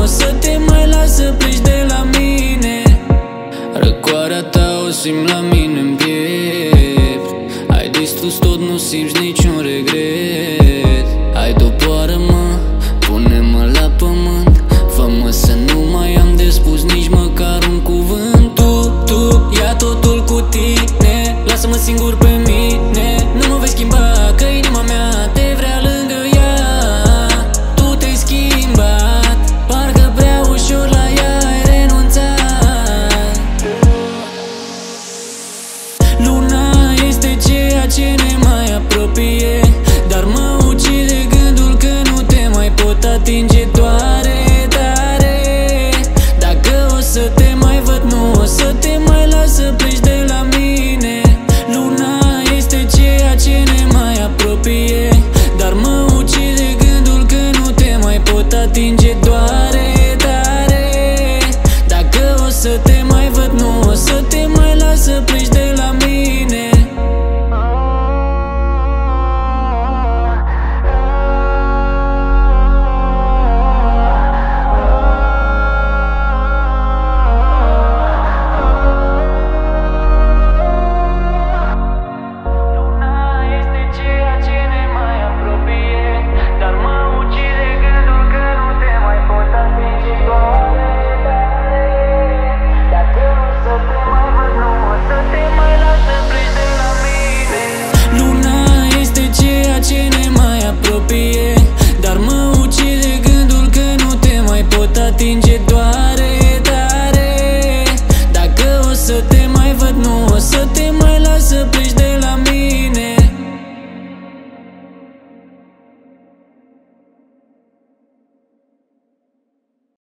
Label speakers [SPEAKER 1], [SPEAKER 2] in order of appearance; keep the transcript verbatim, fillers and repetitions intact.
[SPEAKER 1] să te mai las să pleci de la mine. Răcoarea ta o simt la mine în piept. Ai distrus tot, nu simți niciun regret. Hai doboară-mă, pune-mă la pământ, fă-mă să nu mai am de spus nici măcar un cuvânt. Tu, tu, ia totul cu tine, lasă-mă singur pe mine. Nu mă vei schimba, că inima mea te vrea lângă ea. Tu te-ai schimbat, parcă prea ușor la ea ai renunțat. Luna este ceea ce ne mai apropie, dar mă ucide gândul că nu te mai pot atinge. Doare tare, dacă o să te mai văd, nu o să te mai las să pleci de la mine. Luna este ceea ce ne mai apropie, dar mă ucide gândul că nu te mai pot atinge. Doare